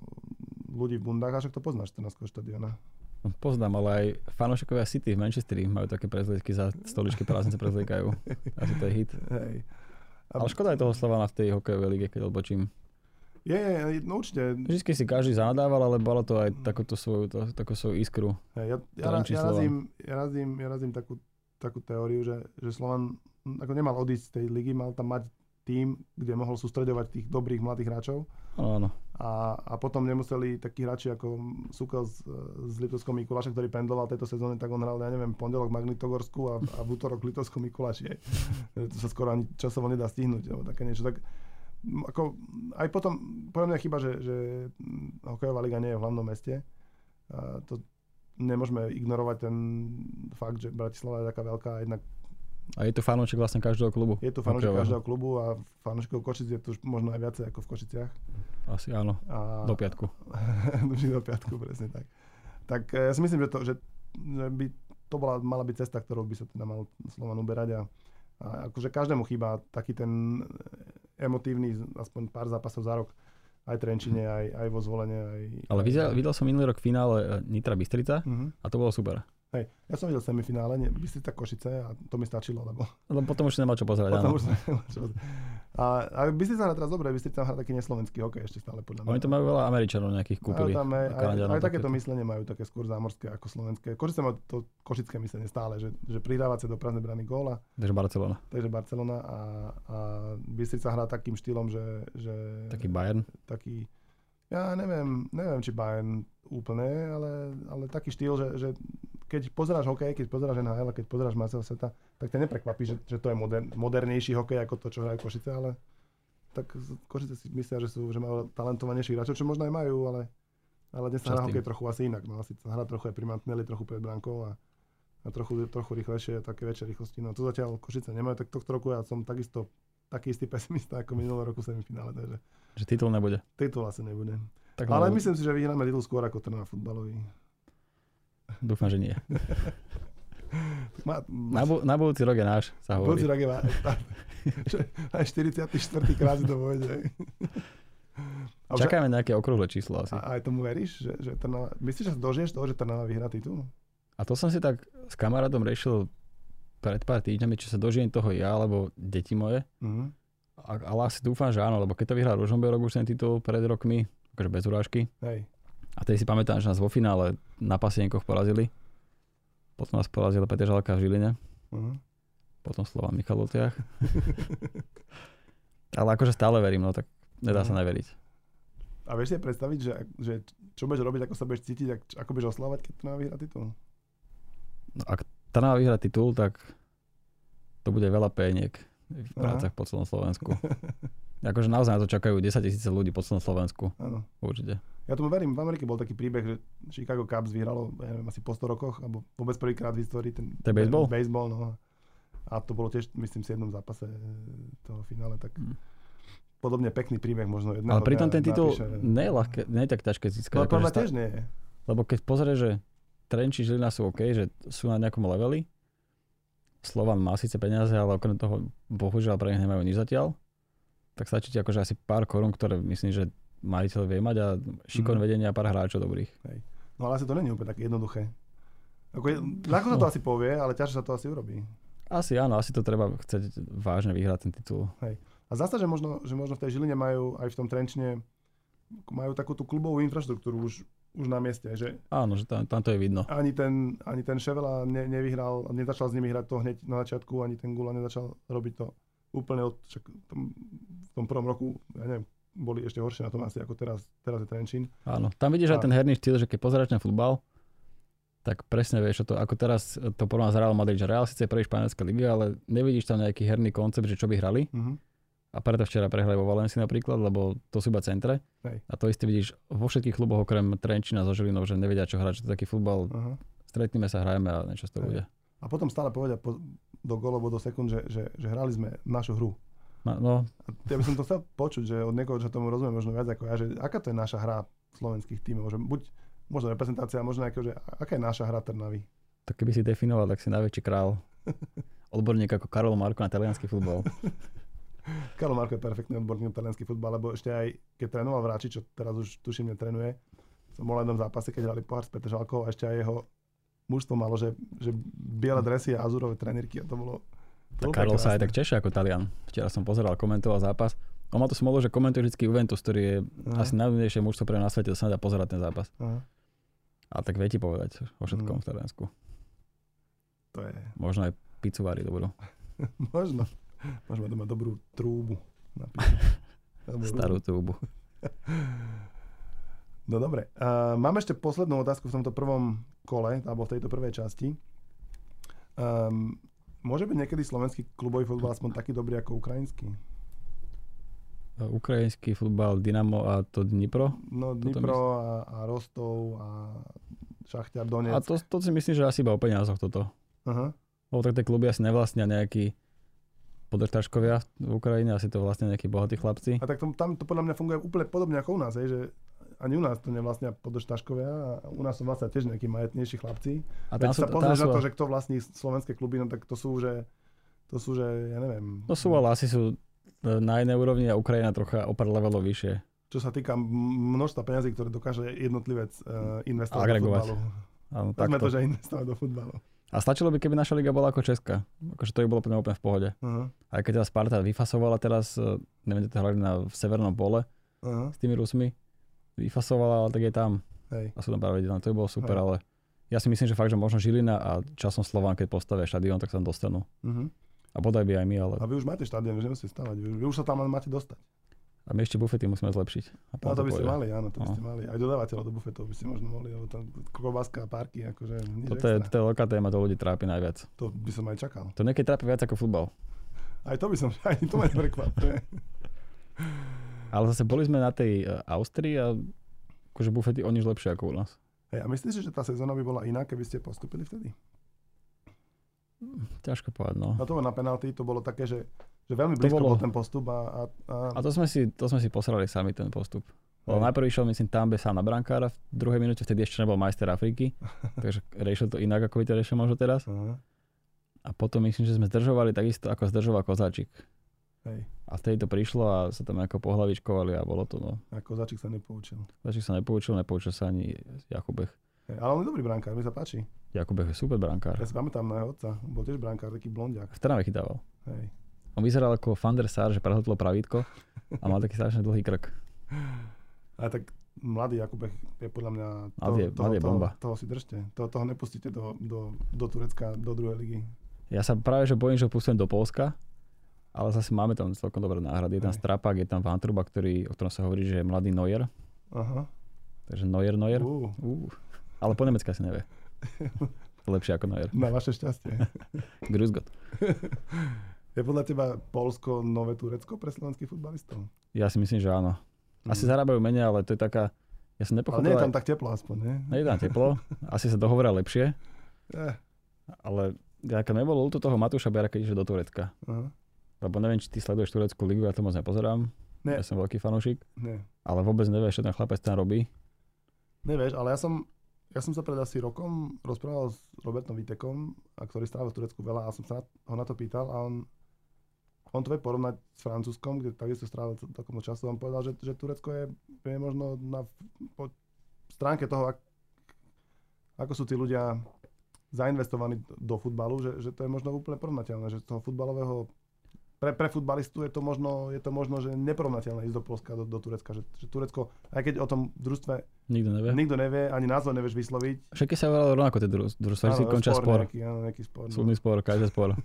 ľudí v bundách, a však to poznáš, Trnavského štadióna. Poznám, ale aj fanúšikovia City v Manchesteri majú také prezliedky za stoličky, prázdnice prezliekajú. Asi to je hit. Hej. A Ale škoda aj toho Slovana v tej hokejovej lige, keď odbočím. Je, je, no určite. Vždycky si každý zanadával, ale bolo to aj takúto svoju, to, takú svoju iskru. Hej, ja, ja, Trenčín, ja, Slovan. razím, ja, razím, ja razím takú, takú teóriu, že, že Slovan ako nemal odísť z tej ligy, mal tam mať tým, kde mohol sústreďovať tých dobrých mladých hráčov. Áno, áno. A, a potom nemuseli takí hráči ako Sukel z, z Liptovského Mikuláša, ktorý pendloval tejto sezóne, tak on hral, ja neviem, pondelok v Magnitogorsku a, a v útorok v Liptovskom Mikuláši. hej. To sa skoro ani časovo nedá stihnúť, alebo také niečo. Tak, m, ako, aj potom, podľa mňa chyba, že, že m, hokejová liga nie je v hlavnom meste. A to nemôžeme ignorovať ten fakt, že Bratislava je taká veľká, jednak A je tu fanúčik vlastne každého klubu. je tu fanúšik Hokejového. každého klubu a fanúšikov Košic je tu už možno aj viacej ako v Košiciach. Asi áno. A, Do piatku. Vždy do piatku, presne tak. Tak eh, ja si myslím, že, to, že, že by to bola, mala byť cesta, ktorou by sa teda mal Slovan uberať a, a akože každému chýba taký ten emotívny, aspoň pár zápasov za rok, aj Trenčine, aj, aj vo Zvolene. Aj, Ale aj, videl, videl som minulý rok finále Nitra Bystrica Uh-huh. a to bolo super. Hej, ja som videl semifinále, nie, Bystrica Košice a to mi stačilo, lebo... Lebo potom už nemal čo pozerať, potom áno. už nemal čo pozerať. A, a Bystrica hrá teraz dobre, Bystrica hrá taký neslovenský hokej ešte stále podľa mňa. Oni to majú veľa Američanov nejakých kúpili. Tam aj, aj, aj takéto také. myslenie majú, také skôr zámorské ako slovenské. Košice majú to košické myslenie stále, že, že prihrávať sa do prázdnej brány góla. Takže Barcelona. Takže Barcelona a, a Bystrica hrá takým štýlom, že... že Taký Bayern. Taký, ja neviem, neviem, či Bayern úplne, ale, ale taký štýl, že, že keď pozeráš hokej, keď pozeráš en há el, keď pozeráš majstrov sveta, tak ťa neprekvapí, že, že to je modern, modernejší hokej ako to, čo hrajú Košice, ale tak Košice si myslia, že sú, že majú talentovanejších hráčov, čo možno aj majú, ale, ale dnes sa hrá hokej trochu asi inak. No, asi sa hrá trochu aj pri mantineli, trochu pred bránkou a, a trochu, trochu rýchlejšie, také väčšie rýchlosti. No to zatiaľ Košice nemajú, tak tohto roku ja som takisto taký istý pesimista ako minulého roku v semifinále. Takže že titul nebude. Titul asi nebude. Tak ale no, myslím si, že vyhráme titul skôr ako Trnava futbalový. Dúfam, že nie. má, na, bu- na budúci rok je náš, sa hovorí. Budúci rok je aj štyridsiaty štvrtý krát to povede. Čakáme nejaké okrúhle číslo asi. A aj tomu veríš? Že, že Trnava, myslíš, že sa dožiješ toho, že Trnava vyhrá titul? A to som si tak s kamarátom riešil pred pár týždňami, či sa dožijem toho ja, alebo deti moje. Uh-huh. A, ale asi dúfam, že áno, lebo keď to vyhrá Ružomberok už ten titul pred rokmi, akože bez urážky. Hej. A tedy si pamätám, že nás vo finále na Pasienkoch porazili. Potom nás porazil Petr Žalka v Žiline. Uh-huh. Potom Slovan Michalovciach. Ale akože stále verím, no tak nedá uh-huh. sa neveriť. A vieš si predstaviť, že, že čo budeš robiť, ako sa budeš cítiť, ako budeš oslavovať, keď Trnava vyhrá titul? No, ak Trnava vyhrá titul, tak to bude veľa péniek v prácach uh-huh. po celom Slovensku. Akože naozaj na to čakajú desaťtisíce ľudí po celom Slovensku. Áno. Určite. Ja tomu verím. V Amerike bol taký príbeh, že Chicago Cubs vyhralo, ja neviem, asi po sto rokoch, alebo vôbec prvýkrát v histórii ten to je baseball? baseball, no. A to bolo tiež, myslím si, v jednom zápase toho finále, tak hmm. podobne pekný príbeh možno jedného. Ale pritom ten titul napíše, nie je ľahké, nie je tak ťažké získať. No podľa tiež nie je. Lebo keď pozrieš, že Trenčín, Žilina sú OK, že sú na nejakom leveli, Slovan má síce peniaze, ale okrem toho bohužiaľ pre nich nemajú nič zatiaľ, tak stačí ti akože asi pár korún, ktoré myslím, že majiteľ vie mať a šikon mm. vedenia a pár hráčov dobrých. Hej. No ale asi to není úplne také jednoduché. Ako je, ľahko sa to no. asi povie, ale ťažšie sa to asi urobí. Asi áno, asi to treba chcieť vážne vyhrať ten titul. Hej. A zase, že možno, že možno v tej Žiline majú aj v tom Trenčine majú takú tú klubovú infraštruktúru už, už na mieste. Že áno, že tam, tam to je vidno. Ani ten, ani ten Ševela ne, nevyhral, nezačal s nimi hrať to hneď na začiatku, ani ten Gula nezačal robiť to úplne od, čak, tom, v tom prvom roku, ja neviem, boli ešte horšie na tom asi ako teraz, teraz je Trenčín. Áno, tam vidíš aj ten herný štýl, že keď pozeráš ten futbal, tak presne vieš, to, ako teraz to porovná s Real Madrid, že Real síce je prvý španielská liga, ale nevidíš tam nejaký herný koncept, že čo by hrali. Uh-huh. A preto včera prehrali vo Valencii napríklad, lebo to sú iba centre. Hej. A to isté vidíš vo všetkých kluboch okrem Trenčína so Žilinou, že nevedia čo hrať, že to je taký futbal, uh-huh. stretníme sa, hrajeme a niečo z toho bude. A potom stále povedia po, do gólov, do sekúnd, že, že, že hrali sme našu hru. No, no. Ja by som to chcel počuť, že od niekoho, čo tomu rozumie možno viac ako ja, že aká to je naša hra slovenských tímov, že buď možno reprezentácia, možno nejakého, že aká je naša hra Trnavy. Tak keby si definoval, tak si najväčší král. Odborník ako Karol Marko na taliansky futbal. Karol Marko je perfektný odborník na taliansky futbal, lebo ešte aj keď trénoval v Rači, čo teraz už tuším netrenuje, som bol na jednom zápase, keď hrali pohár s Petržalkou a ešte aj jeho mužstvo malo, že, že biele dresy a azurové trenírky a to bolo tak Karol sa aj tak teší ako Talian. Včera som pozeral, komentoval zápas. On má to smolu, že komentuje vždycky Juventus, ktorý je Aha. asi najúdnejšie mužstvo pre na svete, to sa nedá pozerať ten zápas. Aha. Ale tak vie ti povedať o všetkom v Taliansku. To je... Možno aj pizzu varí dobrú. Možno. Môžeme to mať dobrú trúbu. Starú trúbu. No dobre. Uh, mám ešte poslednú otázku v tomto prvom kole, alebo v tejto prvej časti. Um, Môže byť niekedy slovenský klubový futbal aspoň taký dobrý ako ukrajinský? Ukrajinský futbal, Dynamo a to Dnipro? No Dnipro a, a Rostov a Šachtar Donec. A to, to si myslím, že asi iba o peniazoch toto. Uh-huh. Lebo tak tie kluby asi nevlastnia nejakí podržtaškovia v Ukrajine, asi to vlastne nejakí bohatí chlapci. A tak to, tam to podľa mňa funguje úplne podobne ako u nás, hej, že ani u nás to nevlastnia podržtaškovia a u nás sú vlastne tiež nejakí majetnejší chlapci. A keď sa pozrieš na to, že kto vlastní slovenské kluby, no tak to sú, že to sú, že ja neviem. To sú, ale asi sú na inej úrovni a Ukrajina trocha o pár levelov vyššie. Čo sa týka množstva peňazí, ktoré dokáže jednotlivec uh, investovať do futbalu. Áno, Poďme takto. to, že investovať do futbalu. A stačilo by, keby naša liga bola ako Česká. Akože to by bolo úplne, úplne v pohode. Uh-huh. Aj keď teda Sparta vyfasovala teraz, eh, neviem, to hrali na v severnom pole Uh-huh. s tými Rusmi. Vyfasovala, ale tak je tam. Hej. A sú tam pravidelné. To by bolo super, Hej. ale ja si myslím, že fakt, že možno Žilina a časom Slován, keď postavia štadión, tak sa tam dostanú. Uh-huh. A bodaj by aj my, ale... A vy už máte štadión, že nemusíte stavať. Vy, vy už sa tam len máte dostať. A my ešte bufety musíme zlepšiť. A No to by ste pôjde. mali, áno, to by No. ste mali. Aj dodávateľov do bufetov by ste možno mohli, lebo tam klobáska a párky, akože nič Toto je, extra. toto je veľká téma, to ľudí trápi najviac. To by som aj čakal. To niekedy trápi viac ako futbal. Aj to by som, aj to ma neprekvapuje. Ale zase boli sme na tej uh, Austrii a akože bufety o nič lepšie ako u nás. Hej, a myslíš, že tá sezóna by bola iná, keby ste postupili vtedy? Ťažko povedať, no. Na to na penalty to bolo také, že, že veľmi To blízko bolo- bol ten postup a... a, a... A to sme si, to sme si posrali sami ten postup. Lebo Hej. najprv išiel, myslím, Tambe sám na brankára, v druhej minúte vtedy ešte nebol majster Afriky, takže riešil to inak, ako by to riešil možno teraz. Aha, A potom myslím, že sme zdržovali takisto, ako zdržoval Kozáčik. hej. A vtedy to prišlo a sa tam ako pohlavičkovali a bolo to, no. A Kozáčik sa nepoučil. Kozáčik sa nepoučil, nepoučil sa ani Jakubech. Hej, ale on je dobrý brankár, mi sa páči. Jakubech je super brankár. Ja si pamätám na jeho otca, bol tiež brankár, taký blondiak. V Trnave chytával. Hej. On vyzeral ako Van der Sar, že prehodlo pravítko a mal taký strašne dlhý krk. A tak mladý Jakubech je podľa mňa... Mladý je- mladý je bomba. Toho, toho si držte. To, toho nepustíte do, do, do Turecka, do druhej ligy. Ja sa práve že bojím, že ho pustím do Polska, ale zase máme tam celkom dobré náhrady. Je tam Hej. Strapák, je tam Vantruba, ktorý, o ktorom sa hovorí, že je mladý Neuer. Aha. Takže Neuer, Neuer. Uh, Uh. Ale po nemecky asi nevie. Lepšie ako Neuer. na vaše šťastie. Grüß Gott. Je podľa teba Poľsko nové Turecko pre slovenských futbalistov? Ja si myslím, že áno. Asi zarábajú menej, ale to je taká... Ja som Ale nepochopil... nie je tam aj- tak teplo aspoň, nie? Nie je tam teplo. Asi sa dohovoria lepšie. Eh, Ale ja keď nebolo ľúto toho Matúša Bera, keď išiel do Turecka. aha. Lebo neviem, či ty sleduješ Tureckú ligu, ja to moc nepozerám. Nie. Ja som veľký fanúšik. Nie. Ale vôbec nevieš, čo ten chlapec tam robí. Nevieš, ale ja som, ja som sa pred asi rokom rozprával s Robertom Vitekom, a ktorý strávil v Turecku veľa a som sa na, ho na to pýtal a on, on to vie porovnať s Francúzskom, kde takisto strávil takom času. On povedal, že, že Turecko je, je možno na po stránke toho, ak, ako sú tí ľudia zainvestovaní do futbalu, že, že to je možno úplne porovnateľné, že z toho futbalového pre, pre futbalistu je to možno, je to možno, že neporovnateľné ísť do Polska, do, do Turecka. Že, že Turecko, aj keď o tom družstve Nikto nevie. nikto nevie, ani názov nevieš vysloviť. Všetky sa volalo rovnako tie druž- družstva, že si končia spor. Nejaký, áno, nejaký spor. No. Súdny spor, každý spor.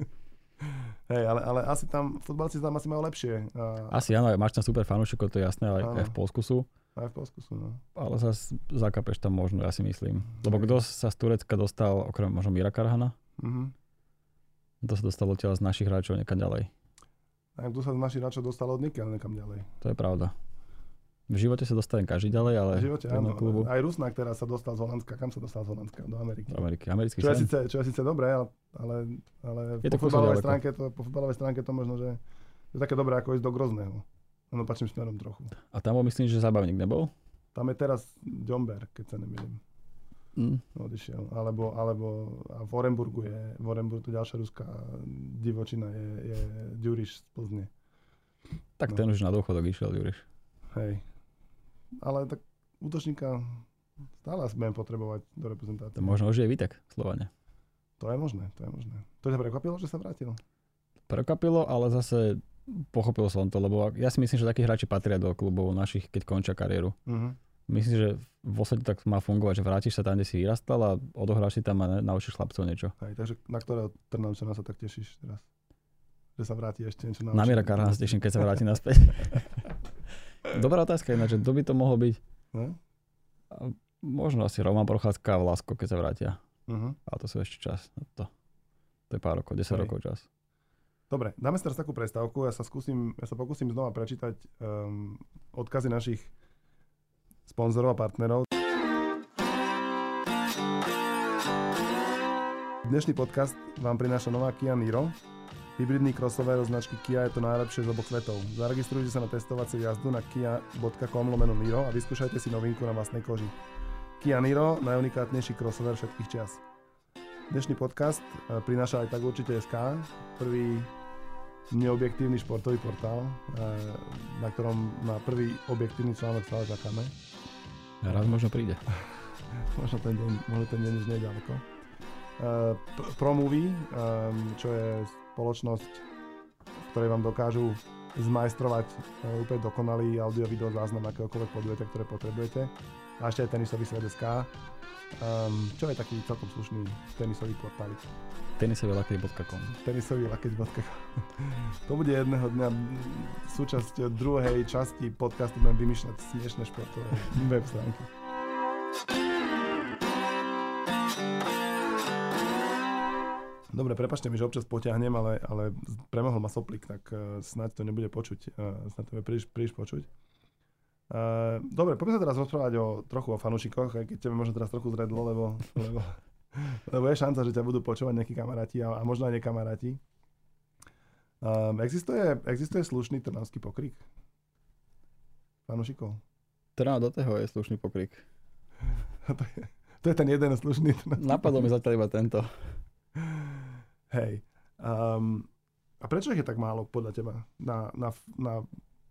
Hej, ale, ale asi tam, futbalci tam asi majú lepšie. A, Asi áno, máš tam super fanúšikov, to je jasné, ale Áno. aj v Polsku sú. aj v Polsku sú, no. Ale sa s- zakapeš tam možno, ja si myslím. Lebo kto sa z Turecka dostal, okrem možno Mira Karhana, Mhm. to sa dostalo odtiaľ z našich hráčov niekam ďalej. A kto sa z našich hráčov dostal od nikiaľ nekam ďalej. To je pravda. V živote sa dostane každý ďalej, ale V živote, v jednom áno. klubu Aj Rusnák teraz sa dostal z Holandska. Kam sa dostal z Holandska? Do Ameriky. do Ameriky. Americký Čo je, sen. síce, čo je síce dobré, ale, ale, ale Je po, to kúsok futbalovej ďaleko. stránke to, po futbalovej stránke to možno, že je také dobré ako ísť do Grozného. Len opačným smerom trochu. A tam bol, myslím, že zábavník nebol? Tam je teraz Jomber, keď sa nemýlim. Mm. Odišiel. Alebo, alebo a v Orenburgu je, v Orenburgu ďalšia ruská divočina je, je Ďuriš z Plzne. Tak No. ten už na dôchodok išiel, Juriš. Hej. Ale tak útočníka stále budeme potrebovať do reprezentácie. To možno už je Vitek v Slovane. To je možné, to je možné. To ťa prekvapilo, že sa vrátil? Prekvapilo, ale zase pochopil som to, lebo ja si myslím, že takí hráči patria do klubov našich, keď končia kariéru. Uh-huh. Myslím, že vo svete tak má fungovať, že vrátiš sa tam, kde si vyrastal a odohráš si tam a ne- naučíš chlapcov niečo. Hej, takže na ktorého Trnavčana sa tak tešíš teraz? Že sa vráti ešte niečo Na Mira Karhana sa teším, keď sa vráti naspäť. Dobrá otázka ináč, že kto by to mohol byť? No? A možno asi Roman Prochádzka a Vlasko, keď sa vrátia. Uh-huh. Ale to sú ešte čas na to. To je pár rokov, desať Hej. rokov čas. Dobre, dáme si teraz takú prestávku. Ja sa, skúsim, ja sa pokúsim znova prečítať um, odkazy našich sponzorov a partnerov. Dnešný podcast vám prináša nová Kia Niro. Hybridný crossover značky Kia je to najlepšie z oboch svetov. Zaregistrujte sa na testovaciu jazdu na kia bodka com lomeno Niro a vyskúšajte si novinku na vlastnej koži. Kia Niro, najunikátnejší crossover všetkých čias. Dnešný podcast eh, prináša aj tak určite es ká, prvý neobjektívny športový portál, eh, na ktorom na prvý objektívny článok stále čakáme. Raz možno príde. možno ten deň, možno ten deň už nie je ďaleko. Uh, ProMovie, um, čo je spoločnosť, v ktorej vám dokážu zmajstrovať uh, úplne dokonalý audio, video záznam akéhokoľvek podujatia, ktoré potrebujete. A ešte aj tenisový svet bodka es ká, um, čo je taký celkom slušný tenisový portálik. tenisový lakeť bodka com tenisový lakeť bodka com To bude jedného dňa súčasť druhej časti podcastu, budem vymýšľať smiešné športové web stránky. Dobre, prepáčte mi, že občas potiahnem, ale, ale premohol ma soplík, tak uh, snáď to nebude počuť, uh, snáď to bude príliš, príliš počuť. Uh, dobre, poďme sa teraz rozprávať o, trochu o fanúšikoch, aj keď tebe možno teraz trochu zredlo, lebo, lebo, lebo je šanca, že ťa budú počúvať nejakí kamaráti a, a možno aj nekamaráti. Um, existuje, existuje slušný trnavský pokrik fanúšikov? Trnava do toho je slušný pokrik. to, je, to je ten jeden slušný trnavský Napadlo mi zatiaľ iba tento. Hej. Um, a prečo ich je tak málo podľa teba? Na, na, na,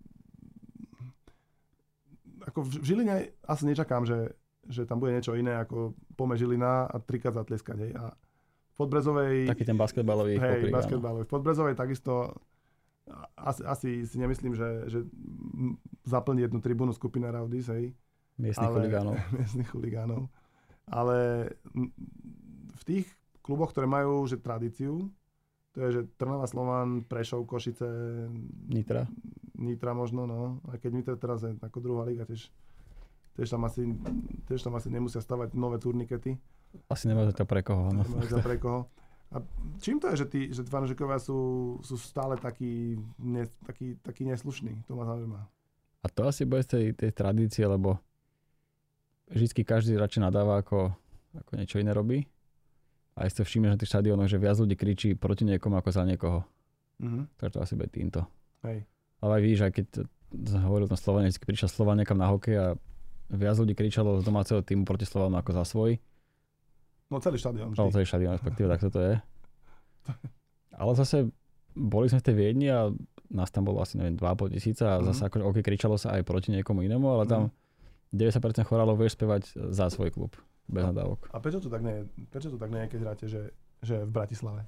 ako v Žiline asi nečakám, že, že tam bude niečo iné ako pome Žilina a trikrát zatlieskať. Hej. A v Podbrezovej... Taký ten basketbalový hej, pokrik. basketbalový. V Podbrezovej takisto asi, asi si nemyslím, že, že zaplní jednu tribúnu skupina Raudis, hej. Miestnych chuligánov. Miestnych chuligánov. Ale v tých kluboch, ktoré majú že tradíciu, to je, že Trnava, Slovan, Prešov, Košice, Nitra. Nitra možno, no. Aj keď Nitra teraz je ako druhá liga, tiež, tiež, tam asi, tiež tam asi nemusia stavať nové turnikety. Asi nemáte to pre koho, no. Nemáte to pre koho. A čím to je, že tí, že tí fanúšikovia sú, sú stále takí, ne, takí, takí neslušní? To ma zaujíma. A to asi bude z tej, tej tradície, lebo vždycky každý radšej nadáva, ako, ako niečo iné robí. A aj si to všimneš na tých štadiónoch, že viac ľudí kričí proti niekomu ako za niekoho. Mm-hmm. Takže to asi bude týmto. Hej. Ale aj vidíš, aj keď hovoril ten Slovan, vždycky prišiel Slovan niekam na hokej a viac ľudí kričalo z domáceho týmu proti Slovanu ako za svoj. No celý štadión. No celý štadión, respektíve, tak toto je. Ale zase boli sme v tej Viedni a nás tam bolo asi, neviem, dva a pol tisíca a mm-hmm. zase akože okay, kričalo sa aj proti niekomu inému, ale tam mm-hmm. deväťdesiat percent chorálov vieš spievať za svoj klub. Bez nadávok. A prečo to tak nie je? Prečo to tak nie je, keď hráte, že, že v Bratislave?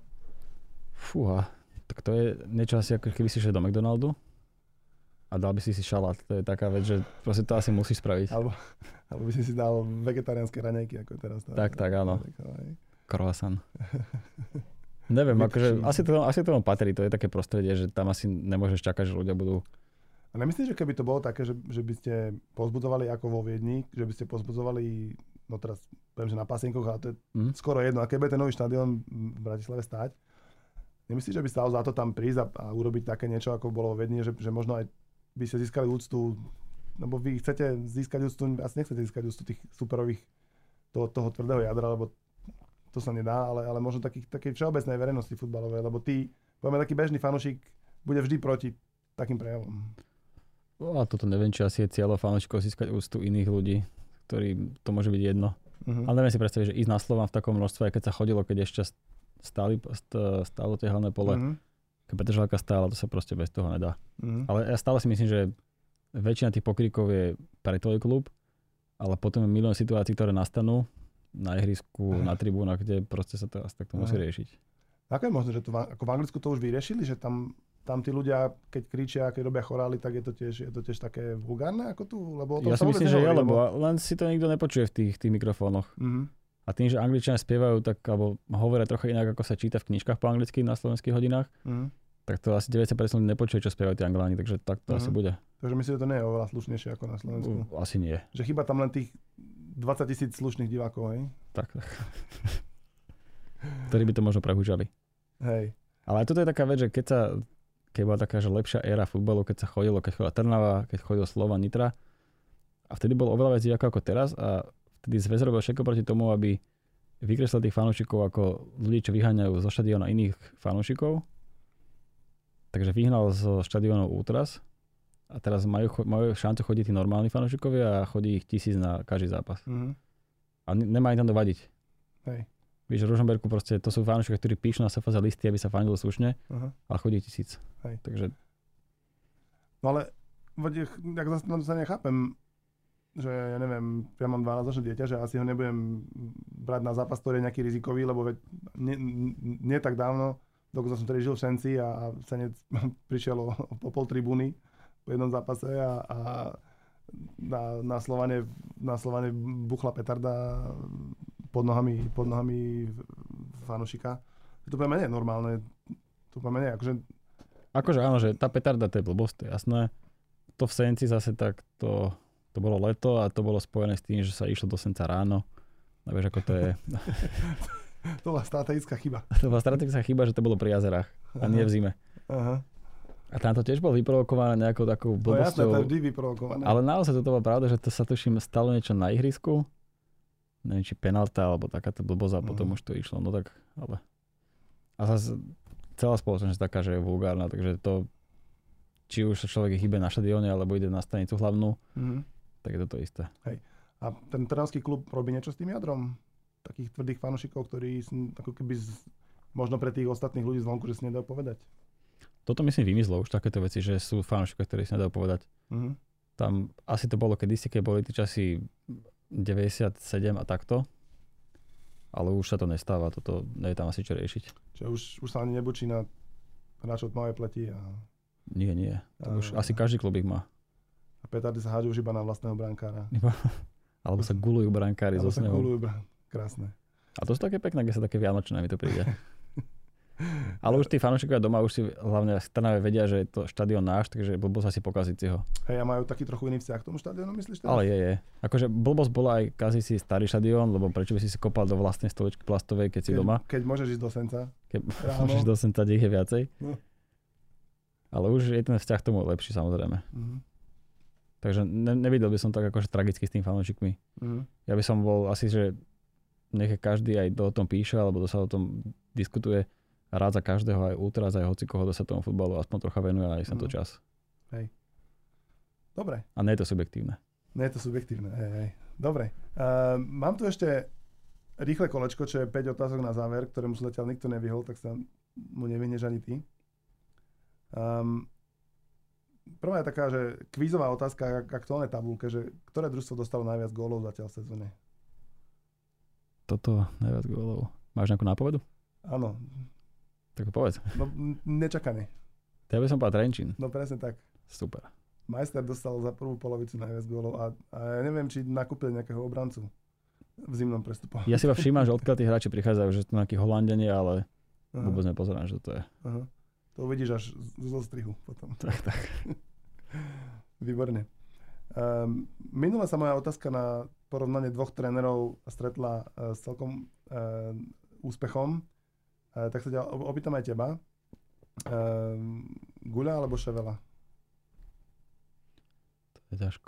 Fúha, tak to je niečo asi ako keby si šiel do McDonaldu a dal by si si šalát. To je taká vec, že proste to asi musíš spraviť. Alebo, alebo by si si dal vegetariánske raňajky, ako teraz. Tak, tak, áno. Croissant. Neviem, akože asi to, asi to vám patrí, to je také prostredie, že tam asi nemôžeš čakať, že ľudia budú... A nemyslíš, že keby to bolo také, že, že by ste pozbudzovali ako vo Viedni, že by ste pozbudzovali, no teraz poviem, že na pasienkoch, ale to je mm. skoro jedno, a keď bude ten nový štadión v Bratislave stáť, nemyslíš, že by stalo za to tam prísť a, a urobiť také niečo, ako bolo vo Viedni, že, že možno aj by ste získali úctu, lebo vy chcete získať úctu, asi nechcete získať úctu tých superových, toho, toho tvrdého jadra, lebo to sa nedá, ale, ale možno takých, takej všeobecnej verejnosti futbalovej, lebo ty, povieme, taký bežný fanúšik bude vždy proti takým prejavom. No, a toto neviem, či asi je cieľo fanúšikov získať úctu iných ľudí, ktorí to môže byť jedno. Uh-huh. Ale neviem si predstaviť, že ísť na Slovan v takom množstve, keď sa chodilo, keď ešte stáli, stálo tie hlavné pole, uh-huh. keď Petržalka stála, to sa proste bez toho nedá. Uh-huh. Ale ja stále si myslím, že väčšina tých pokríkov je pre tvoj klub, ale potom je milión situácií, ktoré nastanú na ihrisku, uh-huh. na tribúnach, kde proste sa to asi takto uh-huh. musí riešiť. Ako je možné, že to v, ako v Anglicku to už vyriešili, že tam Tam tí ľudia, keď kričia, keď robia chorály, tak je to tiež, je to tiež také vulgárne ako tu? Lebo to ja si myslím, že je, lebo len si to nikto nepočuje v tých, tých mikrofónoch. Mm-hmm. A tým, že Angličania spievajú tak, alebo hovoria trocha inak, ako sa číta v knižkách po anglicky na slovenských hodinách, mm-hmm. tak to asi deväťdesiat percent nepočuje, čo spievajú tí Angláni, takže tak to mm-hmm. asi bude. Takže myslím, že to nie je oveľa slušnejšie ako na Slovensku. Uh, asi nie. Že chýba tam len tých dvadsať tisíc slušných divákov, hej? Tak, tak. Ktorí by to možno prehúčali. Hej. Ale aj toto je taká vec, že keď sa keď bola taká, že lepšia éra futbalu, keď sa chodilo, keď chodila Trnava, keď chodil Slovan, Nitra. A vtedy bolo oveľa viac divákov ako teraz a vtedy zväz robil všetko proti tomu, aby vykreslil tých fanúšikov ako ľudí, čo vyháňajú zo štadióna iných fanúšikov. Takže vyhnal zo štadiónov útras a teraz majú, majú šancu chodiť tí normálni fanúšikovia a chodí ich tisíc na každý zápas. Mm-hmm. A nemá im tam dovadiť. Hej. Víš, v Ružomberku proste, to sú fanúšikovia, ktorí píšu na es ef zet listy, aby sa fandilo slušne, uh-huh. a chodí tisíc. Hej. Takže... No ale, jak zase sa nechápem, že ja neviem, ja mám dvanásťročné dieťa, že asi ho nebudem brať na zápas, ktorý je nejaký rizikový, lebo veď nie, nie tak dávno, dokonca som tedy žil v Senci a, a Senec prišiel o, o pol tribúny po jednom zápase a, a na, na, Slovane, na Slovane buchla petarda pod nohami, pod nohami fanušika. To pre mňa nie je normálne. To pre mňa nie, akože... Akože áno, že tá petarda to je blbosť, to je jasné. To v Senci zase tak to... To bolo leto a to bolo spojené s tým, že sa išlo do Senca ráno. A vieš, ako to je... To bola strategická chyba. To bola strategická chyba, že to bolo pri jazerách a nie v zime. Aha. A tam to tiež bolo vyprovokované nejakou takou blbosťou. No jasné, to je vždy vyprovokované. Ale naozaj to bola pravda, že to sa tuším stalo niečo na ihrisku. Neviem, či penálta, alebo takáto blbosť a uh-huh. potom už to išlo. No tak, ale... A zase celá spoločnosť taká, že je vulgárna, takže to... Či už sa človek hýbe na štadióne, alebo ide na stanicu hlavnú, uh-huh. tak je to to isté. Hej. A ten trnavský klub robí niečo s tým jadrom? Takých tvrdých fanúšikov, ktorí sú ako keby z, možno pre tých ostatných ľudí zvonku, že si nedajú povedať? Toto myslím vymyslo už takéto veci, že sú fanúšikovia, ktorí si nedajú povedať. Uh-huh. Tam asi to bolo kedysi, keď boli tie časy deväťdesiatsedem a takto. Ale už sa to nestáva, toto nie je tam asi čo riešiť. Čiže už, už sa ani nebučí na hráčov tmavej pleti? A... Nie, nie. To už a... asi každý klub ich má. A petardy sa hádžu už iba na vlastného brankára. Alebo sa gulujú brankári zo snehom. Gulujú brankári. Krásne. A to sú také pekné, keď sa také vianočné mi to príde. Ale už tí fanúšikovia doma už si hlavne v Trnave vedia, že je to štadión náš, takže blbosť asi pokaziť si ho. Hej, a majú taký trochu iný vzťah k tomu štadiónu, myslíš? Teda? Ale je, je. Akože blbosť bola aj kaziť si starý štadión, lebo prečo by si si kopal do vlastnej stoličky plastovej, keď si keď, doma. Keď môžeš ísť do Senca. Keď môžeš ísť do Senca, kde ich je viacej. No. Ale už je ten vzťah tomu lepší, samozrejme. Mm-hmm. Takže ne, nevidel by som tak akože tragicky s tým fanúšikmi. Mm-hmm. Ja by som bol asi, že nech každý aj do o tom píše, alebo to sa o tom diskutuje. Rád za každého, aj ultras, aj hoci koho, sa tomu futbalu aspoň trocha venuje, aj som mm. to čas. Hej. Dobre. A nie je to subjektívne. Nie je to subjektívne, hej, hej. Dobre. Uh, mám tu ešte rýchle kolečko, čo je päť otázok na záver, ktorému sa zatiaľ nikto nevyhol, tak sa mu nevyhneš ani ty. Um, prvá je taká, že kvízová otázka k aktuálnej tabulke, že ktoré družstvo dostalo najviac gólov zatiaľ v sezóne? Toto najviac gólov. Máš nejakú nápovedu? Áno. Tak povedz. No, nečakané. Ja by som povedal Trenčín. No presne tak. Super. Majster dostal za prvú polovicu najviac gólov a, a ja neviem, či nakúpil nejakého obrancu v zimnom prestupu. Ja si iba všímam, že odkiaľ tí hráči prichádzajú, že to nejakí Holanďania, ale Aha. vôbec nepozerám, že to je. Aha. To uvidíš až zo strihu potom. Tak, tak. Výborne. Um, minule sa moja otázka na porovnanie dvoch trénerov stretla uh, s celkom uh, úspechom. Uh, tak sa ťa opýtam aj teba. Uh, Guľa alebo Ševela? To je ťažko.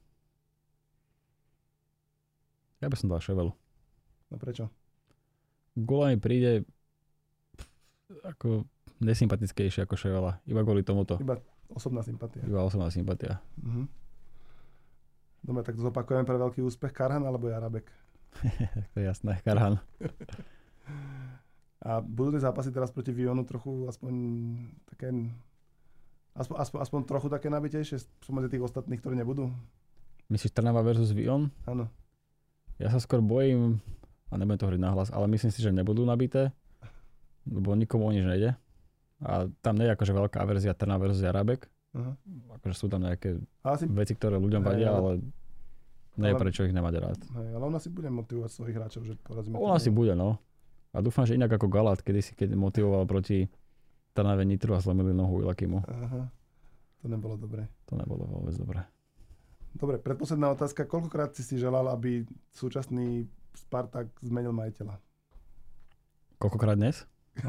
Ja by som dal Ševelu. No prečo? Guľa mi príde ako nesympatickejšie ako Ševela. Iba kvôli tomuto. Iba osobná sympatia. Iba osobná sympatia. Uh-huh. Dobre, tak to zopakujeme pre veľký úspech. Karhan alebo Jarabek? To je jasné, Karhan. A budú tie zápasy teraz proti Vionu trochu aspoň také, aspoň, aspoň, aspoň trochu také nabitejšie spomedzi tých ostatných, ktorí nebudú? Myslíš Trnava versus Vion? Áno. Ja sa skôr bojím, a nebudem to hovoriť nahlas, ale myslím si, že nebudú nabité, lebo nikomu o nič nejde. A tam nie je akože veľká verzia Trnava versus Jarabek. Uh-huh. Akože sú tam nejaké asi... veci, ktoré ľuďom vadia, ale nie je prečo ich nemať rád. Hej, ale on asi bude motivovať svojich hráčov, že porazíme. On asi bude, no. A dúfam, že inak ako Galát, kedysi, keď motivoval proti Trnave Nitru a zlomili nohu Ilakimu. Aha, to nebolo dobré. To nebolo vôbec dobré. Dobre, predposledná otázka. Koľkokrát si si želal, aby súčasný Spartak zmenil majiteľa? Koľkokrát dnes?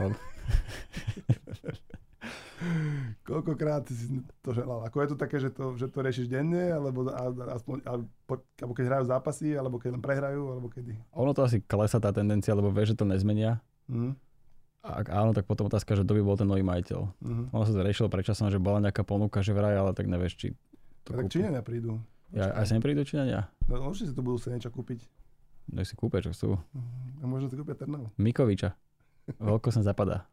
Koľkokrát si to želal? Ako je to také, že to, že to riešiš denne, alebo, a, aspoň, alebo keď hrajú zápasy, alebo keď len prehrajú, alebo kedy? Ono to asi klesá tá tendencia, lebo vie, že to nezmenia. Mm. A ak áno, tak potom otázka, že kto by bol ten nový majiteľ. Mm. Ono sa to riešilo predčasom, že bola nejaká ponuka, že vraj, ale tak nevieš, či to tak kúpi. Číňania prídu. Ja, aj sem prídu Číňania? No určite si to budú sa niečo kúpiť. Nech si kúpia, čo chcú. A možno si kúpia Trnavu. Mikoviča. Veľko sa zapadá.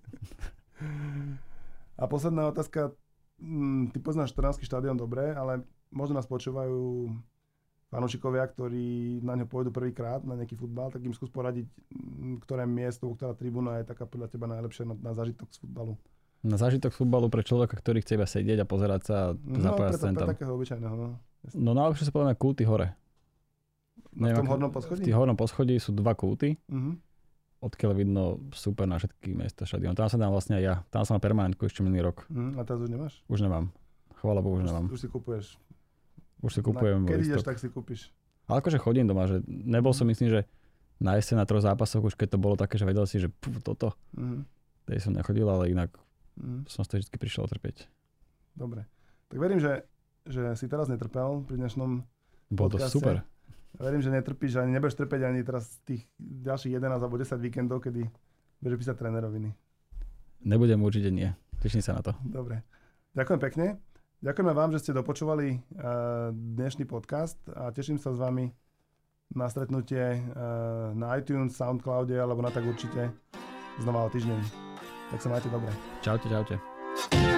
A posledná otázka. Ty poznáš Trnavský štadión dobre, ale možno nás počúvajú fanúšikovia, ktorí na ňo pôjdu prvýkrát na nejaký futbal, tak im skús poradiť, ktoré miesto, ktorá tribúna je taká podľa teba najlepšia na, na zážitok z futbalu. Na zážitok futbalu pre človeka, ktorý chce iba sedieť a pozerať sa a No, zapájať pre, sem pre tam. takého obyčajného, no. No najlepšie sa podľa mňa kúty hore. No, v tom Neviem, hornom ako- poschodí? V tých hornom poschodí sú dva kúty, Mhm. odkiaľ vidno super na všetky miesta štadión. Tam sa dám vlastne aj ja. Tam som mal permanentku ešte minulý rok. Mhm. A teraz už nemáš? Už nemám. Chvála Bohu, už nemám. Už si kupuješ. Už si kupujem Na, keď ideš, lístok. tak si kúpiš. Ale akože chodím doma, že nebol som, myslím, že na jeseň na troch zápasoch, už keď to bolo také, že vedel si, že puf, toto. Mhm. Tej som nechodil, ale inak Mhm. som to vždy prišiel otrpieť. Dobre. Tak verím, že, že si teraz netrpel pri dnešnom Bolo to podcaste. super. Verím, že netrpíš ani nebudeš trpeť ani teraz tých ďalších jedenásť alebo desať víkendov, kedy budeš písať tréneroviny. Nebudem určite nie. Teším sa na to. Dobre. Ďakujem pekne. Ďakujeme vám, že ste dopočúvali uh, dnešný podcast a teším sa s vami na stretnutie uh, na iTunes, Soundcloude alebo na tak určite znova o týždeň. Tak sa majte dobre. Čaute, čaute.